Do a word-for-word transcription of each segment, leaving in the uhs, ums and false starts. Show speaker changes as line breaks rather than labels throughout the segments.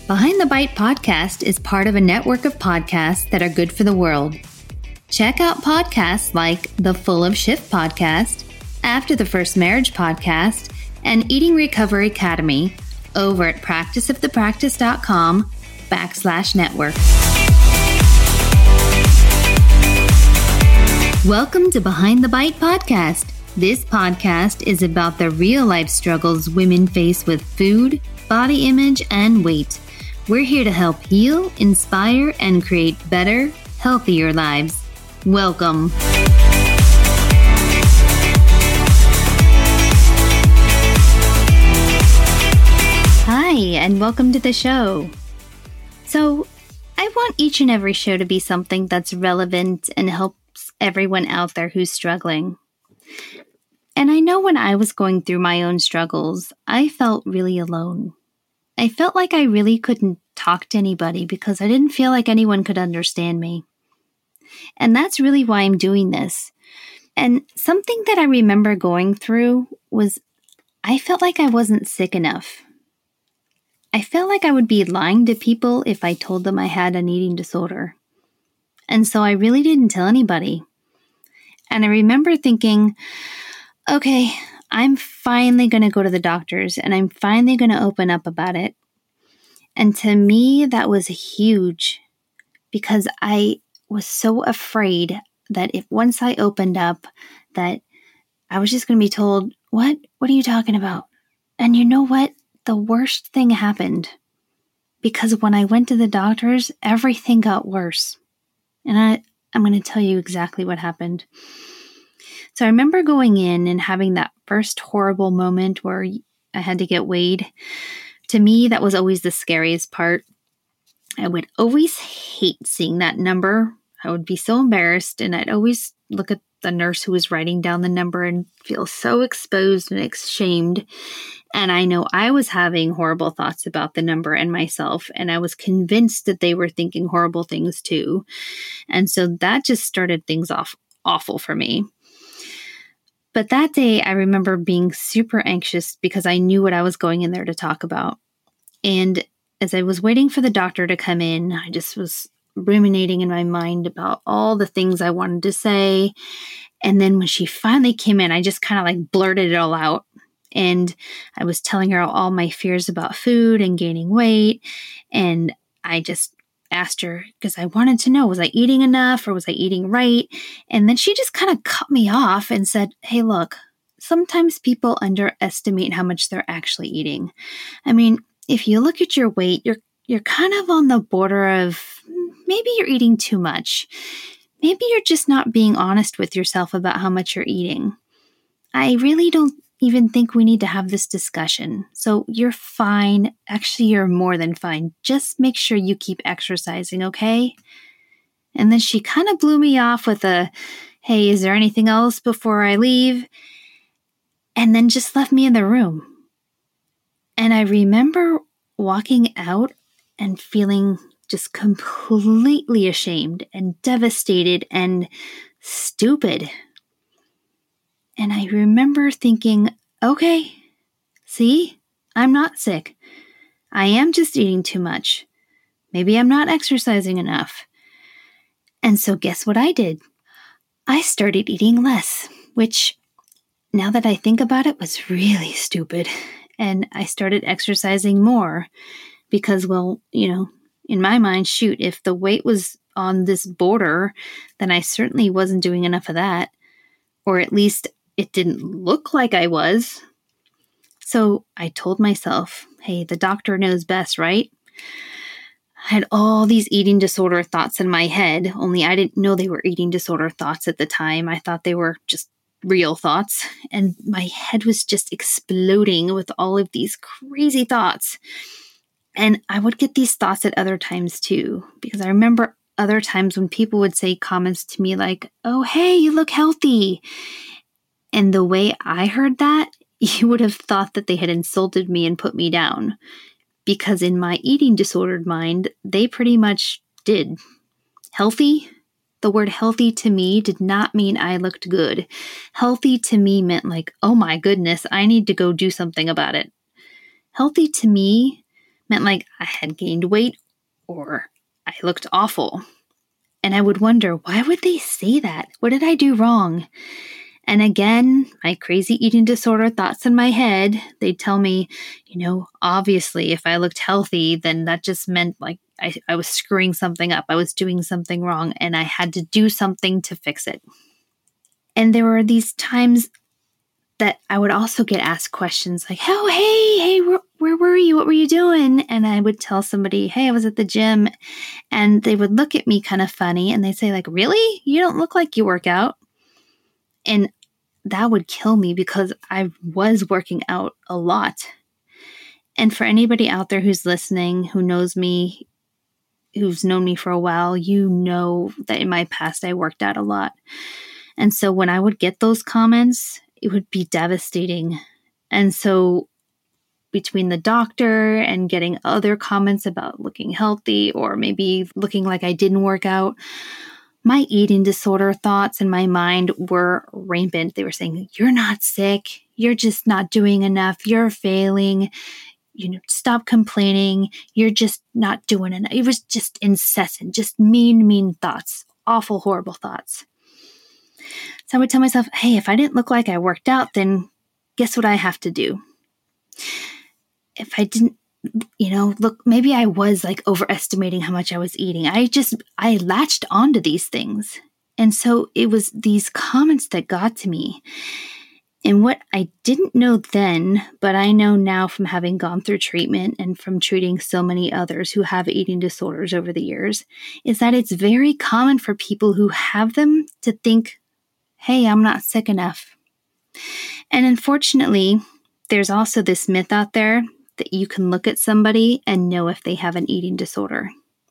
Behind the Bite podcast is part of a network of podcasts that are good for the world. Check out podcasts like the Full of Shift podcast, After the First Marriage podcast, and Eating Recovery Academy over at practiceofthepractice.com backslash network. Welcome to Behind the Bite podcast. This podcast is about the real life struggles women face with food, body image, and weight. We're here to help heal, inspire, and create better, healthier lives. Welcome. Hi, and welcome to the show. So, I want each and every show to be something that's relevant and helps everyone out there who's struggling. And I know when I was going through my own struggles, I felt really alone. I felt like I really couldn't talk to anybody because I didn't feel like anyone could understand me. And that's really why I'm doing this. And something that I remember going through was I felt like I wasn't sick enough. I felt like I would be lying to people if I told them I had an eating disorder. And so I really didn't tell anybody. And I remember thinking, okay, I'm finally going to go to the doctors and I'm finally going to open up about it. And to me, that was huge because I was so afraid that if once I opened up that I was just going to be told, what? What are you talking about? And you know what? The worst thing happened because when I went to the doctors, everything got worse. And I, I'm going to tell you exactly what happened. So I remember going in and having that first horrible moment where I had to get weighed. To me, that was always the scariest part. I would always hate seeing that number. I would be so embarrassed, and I'd always look at the nurse who was writing down the number and feel so exposed and ashamed. And I know I was having horrible thoughts about the number and myself, and I was convinced that they were thinking horrible things too. And so that just started things off awful for me. But that day, I remember being super anxious because I knew what I was going in there to talk about. And as I was waiting for the doctor to come in, I just was ruminating in my mind about all the things I wanted to say. And then when she finally came in, I just kind of like blurted it all out. And I was telling her all my fears about food and gaining weight. And I just asked her because I wanted to know, was I eating enough or was I eating right? And then she just kind of cut me off and said, hey, look, sometimes people underestimate how much they're actually eating. I mean, if you look at your weight, you're you're kind of on the border of maybe you're eating too much. Maybe you're just not being honest with yourself about how much you're eating. I really don't even think we need to have this discussion. So you're fine. Actually, you're more than fine. Just make sure you keep exercising, okay? And then she kind of blew me off with a, hey, is there anything else before I leave? And then just left me in the room. And I remember walking out and feeling just completely ashamed and devastated and stupid. And I remember thinking, okay, see, I'm not sick. I am just eating too much. Maybe I'm not exercising enough. And so guess what I did? I started eating less, which now that I think about it was really stupid. And I started exercising more because, well, you know, in my mind, shoot, if the weight was on this border, then I certainly wasn't doing enough of that. Or at least it didn't look like I was. So I told myself, hey, the doctor knows best, right? I had all these eating disorder thoughts in my head, only I didn't know they were eating disorder thoughts at the time. I thought they were just real thoughts. And my head was just exploding with all of these crazy thoughts. And I would get these thoughts at other times too, because I remember other times when people would say comments to me like, oh, hey, you look healthy. And the way I heard that, you would have thought that they had insulted me and put me down. Because in my eating disordered mind, they pretty much did. Healthy? The word healthy to me did not mean I looked good. Healthy to me meant like, oh my goodness, I need to go do something about it. Healthy to me meant like I had gained weight or I looked awful. And I would wonder, why would they say that? What did I do wrong? And again, my crazy eating disorder thoughts in my head, they'd tell me, you know, obviously if I looked healthy, then that just meant like I, I was screwing something up. I was doing something wrong and I had to do something to fix it. And there were these times that I would also get asked questions like, oh, hey, hey, where, where were you? What were you doing? And I would tell somebody, hey, I was at the gym. And they would look at me kind of funny and they'd say like, really? You don't look like you work out. And that would kill me because I was working out a lot. And for anybody out there who's listening, who knows me, who's known me for a while, you know that in my past I worked out a lot. And so when I would get those comments, it would be devastating. And so between the doctor and getting other comments about looking healthy or maybe looking like I didn't work out, my eating disorder thoughts in my mind were rampant. They were saying, you're not sick. You're just not doing enough. You're failing. You know, stop complaining. You're just not doing enough. It was just incessant, just mean, mean thoughts, awful, horrible thoughts. So I would tell myself, hey, if I didn't look like I worked out, then guess what I have to do? If I didn't, you know, look, maybe I was like overestimating how much I was eating. I just, I latched onto these things. And so it was these comments that got to me. And what I didn't know then, but I know now from having gone through treatment and from treating so many others who have eating disorders over the years, is that it's very common for people who have them to think, hey, I'm not sick enough. And unfortunately, there's also this myth out there that you can look at somebody and know if they have an eating disorder.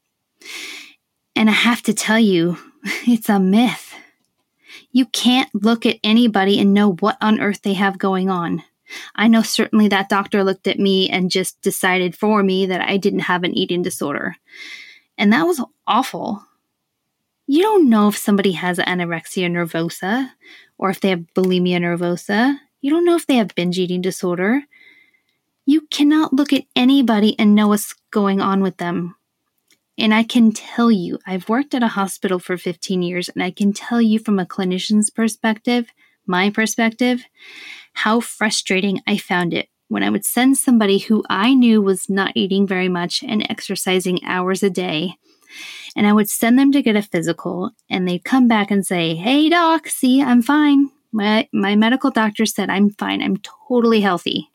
And I have to tell you, it's a myth. You can't look at anybody and know what on earth they have going on. I know certainly that doctor looked at me and just decided for me that I didn't have an eating disorder. And that was awful. You don't know if somebody has anorexia nervosa or if they have bulimia nervosa. You don't know if they have binge eating disorder. You cannot look at anybody and know what's going on with them. And I can tell you, I've worked at a hospital for fifteen years, and I can tell you from a clinician's perspective, my perspective, how frustrating I found it when I would send somebody who I knew was not eating very much and exercising hours a day. And I would send them to get a physical, and they'd come back and say, hey, doc, see, I'm fine. My, my medical doctor said I'm fine. I'm totally healthy.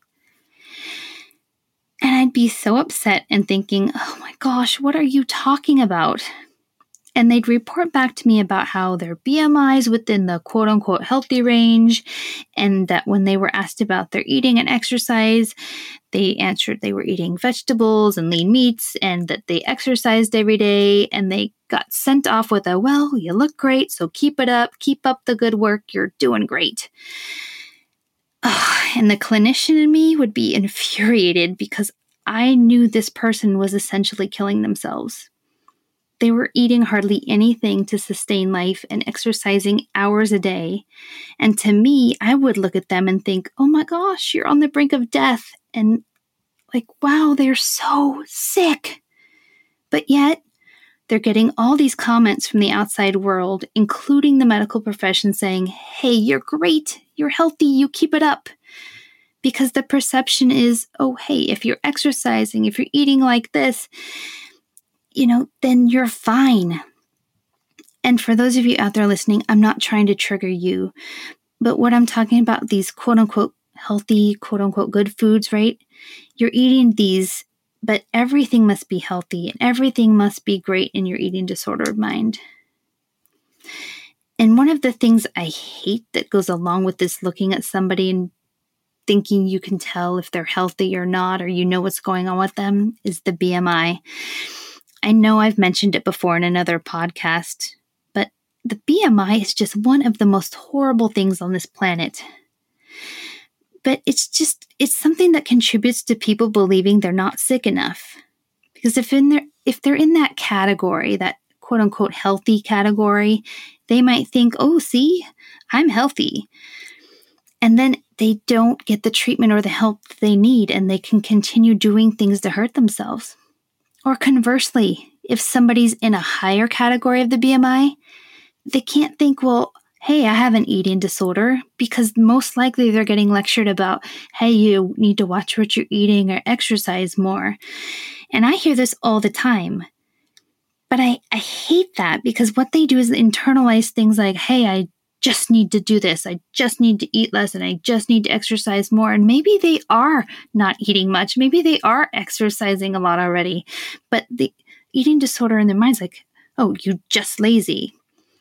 And I'd be so upset and thinking, oh my gosh, what are you talking about? And they'd report back to me about how their B M I is within the quote unquote healthy range. And that when they were asked about their eating and exercise, they answered they were eating vegetables and lean meats and that they exercised every day. And they got sent off with a, well, you look great, so keep it up. Keep up the good work. You're doing great. Oh, and the clinician in me would be infuriated because I knew this person was essentially killing themselves. They were eating hardly anything to sustain life and exercising hours a day. And to me, I would look at them and think, oh my gosh, you're on the brink of death. And like, wow, they're so sick. But yet, they're getting all these comments from the outside world, including the medical profession saying, hey, you're great, you're healthy, you keep it up. Because the perception is, oh, hey, if you're exercising, if you're eating like this, you know, then you're fine. And for those of you out there listening, I'm not trying to trigger you, but what I'm talking about, these quote unquote healthy, quote unquote good foods, right? You're eating these, but everything must be healthy and everything must be great in your eating disordered mind. And one of the things I hate that goes along with this looking at somebody and thinking you can tell if they're healthy or not, or you know what's going on with them, is the B M I. I know I've mentioned it before in another podcast, but the B M I is just one of the most horrible things on this planet. But it's just, it's something that contributes to people believing they're not sick enough. Because if in their, if they're in that category, that quote unquote healthy category, they might think, oh, see, I'm healthy. And then they don't get the treatment or the help they need, and they can continue doing things to hurt themselves. Or conversely, if somebody's in a higher category of the B M I, they can't think, well, hey, I have an eating disorder, because most likely they're getting lectured about, hey, you need to watch what you're eating or exercise more. And I hear this all the time. But I, I hate that, because what they do is internalize things like, hey, I just need to do this. I just need to eat less, and I just need to exercise more. And maybe they are not eating much. Maybe they are exercising a lot already. But the eating disorder in their mind's like, oh, you just lazy.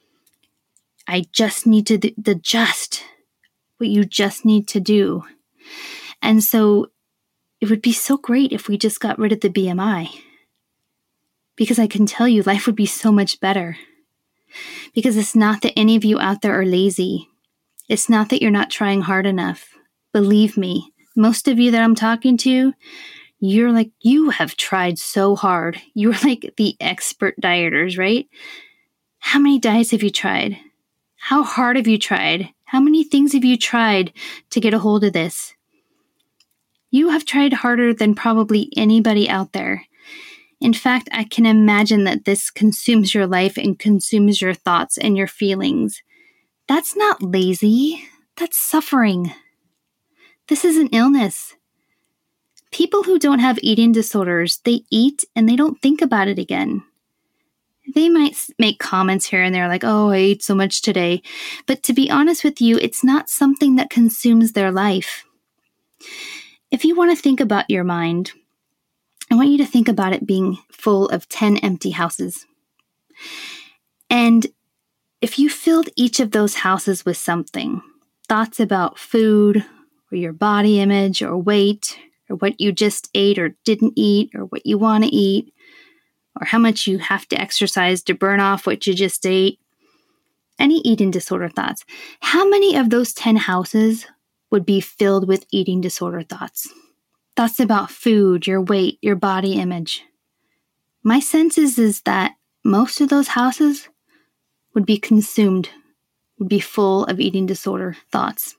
I just need to do the just, what you just need to do. And so it would be so great if we just got rid of the B M I. Because I can tell you, life would be so much better. Because it's not that any of you out there are lazy. It's not that you're not trying hard enough. Believe me, most of you that I'm talking to, you're like, you have tried so hard. You're like the expert dieters, right? How many diets have you tried? How hard have you tried? How many things have you tried to get a hold of this? You have tried harder than probably anybody out there. In fact, I can imagine that this consumes your life and consumes your thoughts and your feelings. That's not lazy. That's suffering. This is an illness. People who don't have eating disorders, they eat and they don't think about it again. They might make comments here and there like, oh, I ate so much today. But to be honest with you, it's not something that consumes their life. If you want to think about your mind, I want you to think about it being full of ten empty houses. And if you filled each of those houses with something, thoughts about food or your body image or weight or what you just ate or didn't eat or what you want to eat, or how much you have to exercise to burn off what you just ate, any eating disorder thoughts, how many of those ten houses would be filled with eating disorder thoughts? Thoughts about food, your weight, your body image. My sense is, is that most of those houses would be consumed, would be full of eating disorder thoughts.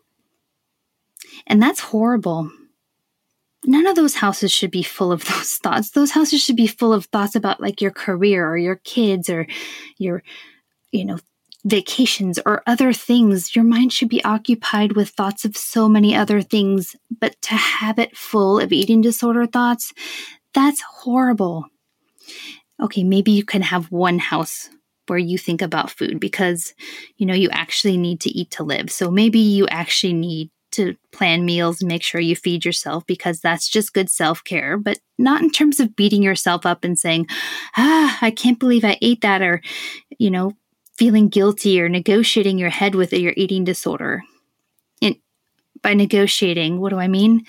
And that's horrible. None of those houses should be full of those thoughts. Those houses should be full of thoughts about like your career or your kids or your, you know, vacations or other things. Your mind should be occupied with thoughts of so many other things, but to have it full of eating disorder thoughts, that's horrible. Okay, maybe you can have one house where you think about food because, you know, you actually need to eat to live. So maybe you actually need to plan meals, make sure you feed yourself because that's just good self-care, but not in terms of beating yourself up and saying, ah, I can't believe I ate that, or, you know, feeling guilty or negotiating your head with your eating disorder. And by negotiating, what do I mean?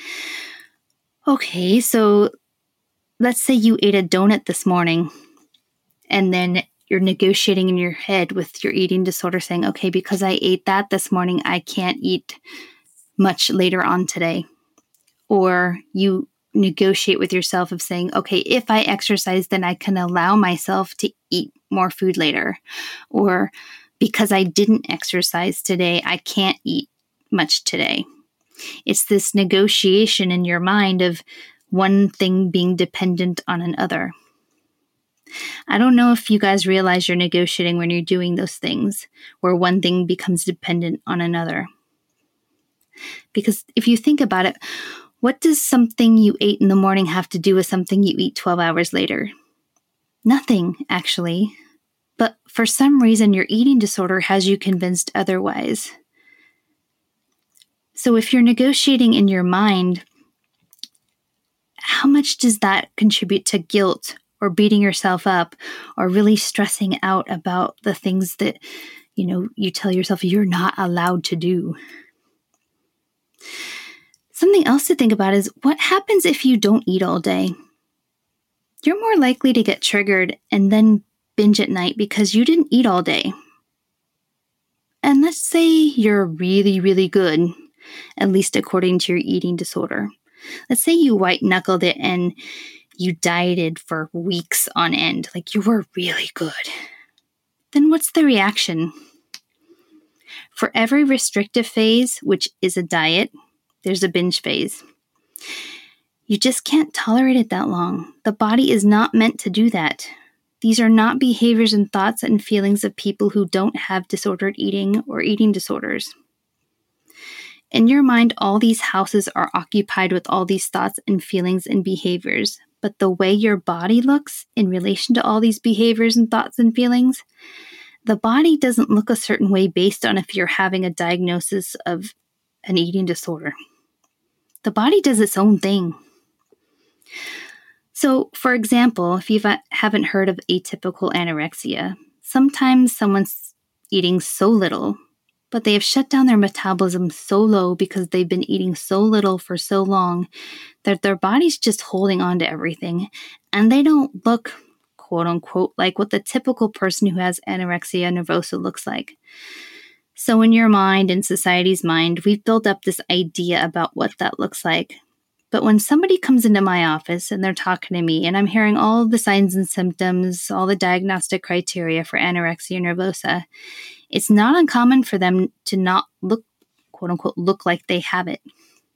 Okay, so let's say you ate a donut this morning and then you're negotiating in your head with your eating disorder saying, okay, because I ate that this morning, I can't eat much later on today. Or you negotiate with yourself of saying, okay, if I exercise, then I can allow myself to eat more food later. Or because I didn't exercise today, I can't eat much today. It's this negotiation in your mind of one thing being dependent on another. I don't know if you guys realize you're negotiating when you're doing those things, where one thing becomes dependent on another. Because if you think about it, what does something you ate in the morning have to do with something you eat twelve hours later? Nothing, actually. But for some reason, your eating disorder has you convinced otherwise. So if you're negotiating in your mind, how much does that contribute to guilt or beating yourself up or really stressing out about the things that, you know, you tell yourself you're not allowed to do? Something else to think about is what happens if you don't eat all day? You're more likely to get triggered and then binge at night because you didn't eat all day. And let's say you're really, really good, at least according to your eating disorder. Let's say you white-knuckled it and you dieted for weeks on end, like you were really good. Then what's the reaction? For every restrictive phase, which is a diet, there's a binge phase. You just can't tolerate it that long. The body is not meant to do that. These are not behaviors and thoughts and feelings of people who don't have disordered eating or eating disorders. In your mind, all these houses are occupied with all these thoughts and feelings and behaviors, but the way your body looks in relation to all these behaviors and thoughts and feelings, the body doesn't look a certain way based on if you're having a diagnosis of an eating disorder. The body does its own thing. So, for example, if you haven't heard of atypical anorexia, sometimes someone's eating so little, but they have shut down their metabolism so low because they've been eating so little for so long that their body's just holding on to everything, and they don't look, quote unquote, like what the typical person who has anorexia nervosa looks like. So in your mind and society's mind, we've built up this idea about what that looks like. But when somebody comes into my office and they're talking to me and I'm hearing all of the signs and symptoms, all the diagnostic criteria for anorexia nervosa, it's not uncommon for them to not look, quote unquote, look like they have it.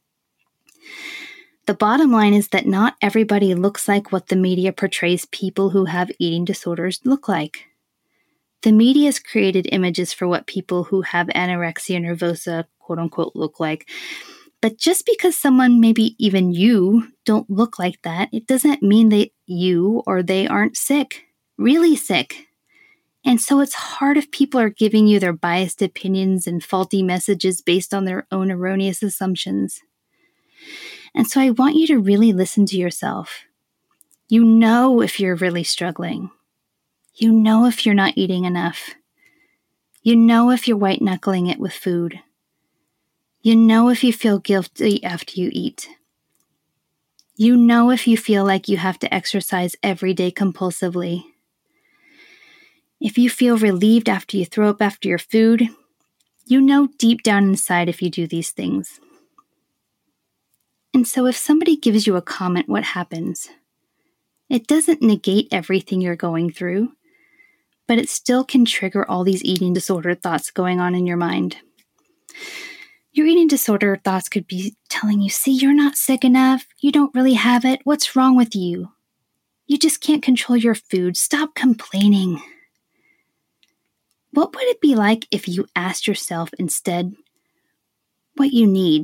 The bottom line is that not everybody looks like what the media portrays people who have eating disorders look like. The media has created images for what people who have anorexia nervosa, quote unquote, look like. But just because someone, maybe even you, don't look like that, it doesn't mean that you or they aren't sick, really sick. And so it's hard if people are giving you their biased opinions and faulty messages based on their own erroneous assumptions. And so I want you to really listen to yourself. You know if you're really struggling. You know if you're not eating enough. You know if you're white-knuckling it with food. You know if you feel guilty after you eat. You know if you feel like you have to exercise every day compulsively. If you feel relieved after you throw up after your food, you know deep down inside if you do these things. And so if somebody gives you a comment, what happens? It doesn't negate everything you're going through, but it still can trigger all these eating disorder thoughts going on in your mind. Your eating disorder thoughts could be telling you, see, you're not sick enough. You don't really have it. What's wrong with you? You just can't control your food. Stop complaining. What would it be like if you asked yourself instead what you need?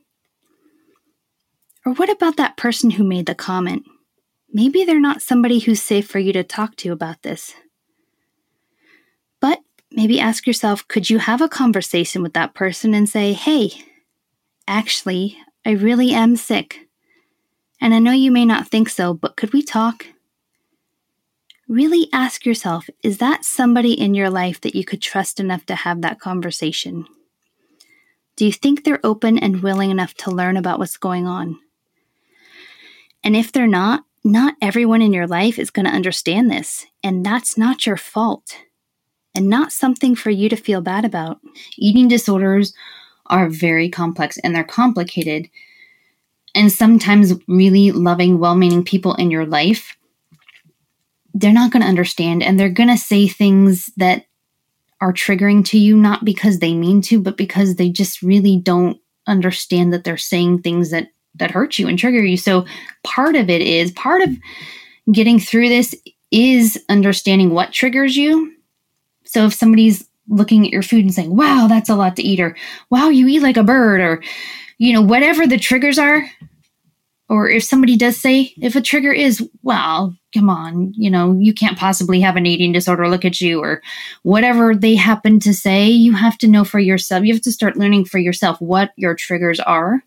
Or what about that person who made the comment? Maybe they're not somebody who's safe for you to talk to about this. But maybe ask yourself, could you have a conversation with that person and say, hey, actually, I really am sick. And I know you may not think so, but could we talk? Really ask yourself, is that somebody in your life that you could trust enough to have that conversation? Do you think they're open and willing enough to learn about what's going on? And if they're not, not everyone in your life is going to understand this, and that's not your fault. And not something for you to feel bad about. Eating disorders are very complex and they're complicated. And sometimes really loving, well-meaning people in your life, they're not going to understand, and they're going to say things that are triggering to you, not because they mean to, but because they just really don't understand that they're saying things that, that hurt you and trigger you. So part of it is, part of getting through this is understanding what triggers you. So if somebody's looking at your food and saying, wow, that's a lot to eat, or wow, you eat like a bird, or, you know, whatever the triggers are, or if somebody does say, if a trigger is, well, come on, you know, you can't possibly have an eating disorder, look at you, or whatever they happen to say, you have to know for yourself. You have to start learning for yourself what your triggers are,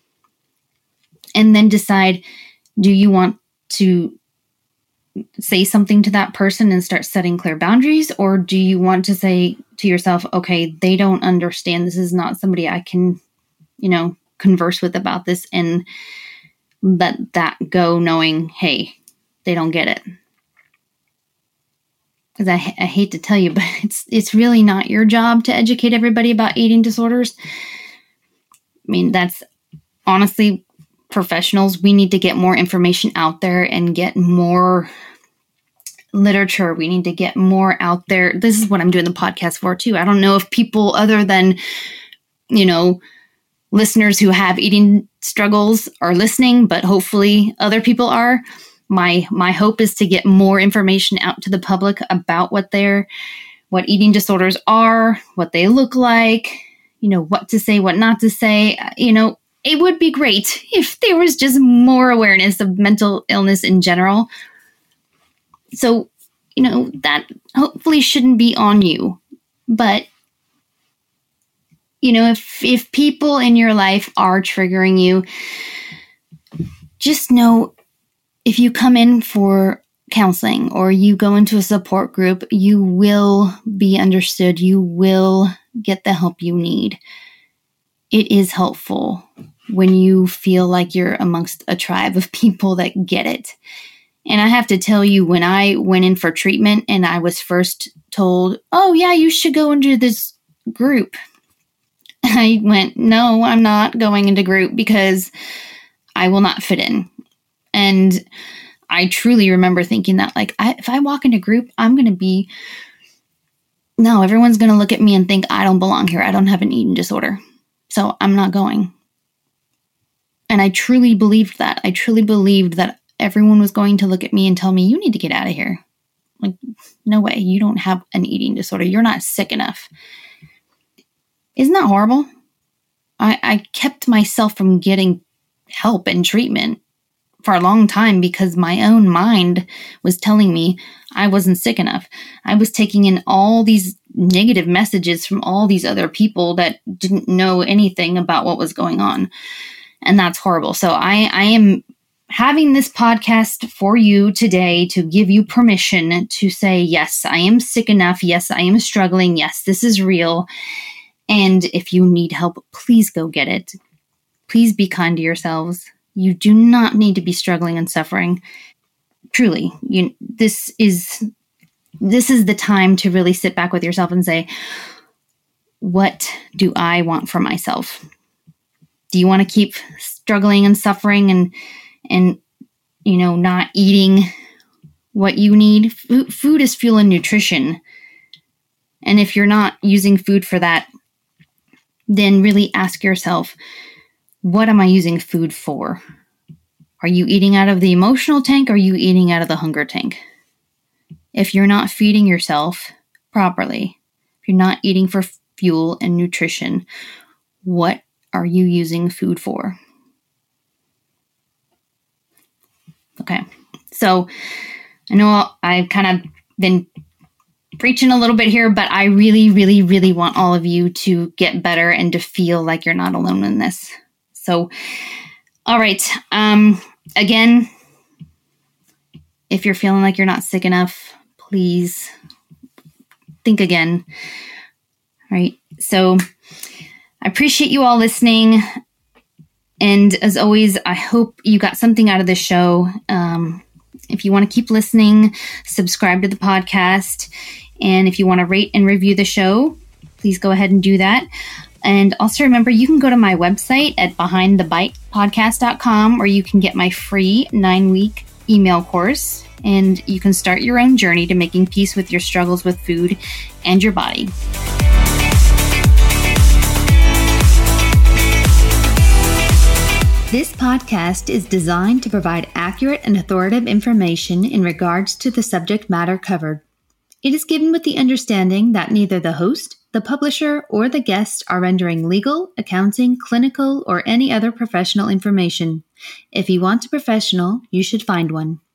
and then decide, do you want to say something to that person and start setting clear boundaries? Or do you want to say to yourself, okay, they don't understand. This is not somebody I can, you know, converse with about this, and let that go knowing, hey, they don't get it. Because I, I hate to tell you, but it's, it's really not your job to educate everybody about eating disorders. I mean, that's honestly professionals. We need to get more information out there and get more literature. We need to get more out there. This is what I'm doing the podcast for too. I don't know if people other than, you know, listeners who have eating struggles are listening, but hopefully other people are. My my hope is to get more information out to the public about what they're, what eating disorders are, what they look like, you know, what to say, what not to say. You know, it would be great if there was just more awareness of mental illness in general. So, you know, that hopefully shouldn't be on you. But, you know, if if people in your life are triggering you, just know, if you come in for counseling or you go into a support group, you will be understood. You will get the help you need. It is helpful when you feel like you're amongst a tribe of people that get it. And I have to tell you, when I went in for treatment and I was first told, oh yeah, you should go into this group, I went, no, I'm not going into group because I will not fit in. And I truly remember thinking that, like, I, if I walk into group, I'm going to be, no, everyone's going to look at me and think I don't belong here. I don't have an eating disorder. So I'm not going. And I truly believed that. I truly believed that everyone was going to look at me and tell me, you need to get out of here. Like, no way. You don't have an eating disorder. You're not sick enough. Isn't that horrible? I, I kept myself from getting help and treatment for a long time because my own mind was telling me I wasn't sick enough. I was taking in all these negative messages from all these other people that didn't know anything about what was going on. And that's horrible. So I, I am having this podcast for you today to give you permission to say, yes, I am sick enough. Yes, I am struggling. Yes, this is real. And if you need help, please go get it. Please be kind to yourselves. You do not need to be struggling and suffering. Truly, you, this is this is the time to really sit back with yourself and say, what do I want for myself? Do you want to keep struggling and suffering and, and you know, not eating what you need? Food, food is fuel and nutrition. And if you're not using food for that, then really ask yourself, what am I using food for? Are you eating out of the emotional tank or are you eating out of the hunger tank? If you're not feeding yourself properly, if you're not eating for fuel and nutrition, what are you using food for? Okay, so I know I've kind of been preaching a little bit here, but I really, really, really want all of you to get better and to feel like you're not alone in this. So, all right. Um, again, if you're feeling like you're not sick enough, please think again. All right. So I appreciate you all listening. And as always, I hope you got something out of this show. Um, if you want to keep listening, subscribe to the podcast. And if you want to rate and review the show, please go ahead and do that. And also remember, you can go to my website at behind the bite podcast dot com, where you can get my free nine-week email course, and you can start your own journey to making peace with your struggles with food and your body. This podcast is designed to provide accurate and authoritative information in regards to the subject matter covered. It is given with the understanding that neither the host, the publisher, or the guest are rendering legal, accounting, clinical, or any other professional information. If you want a professional, you should find one.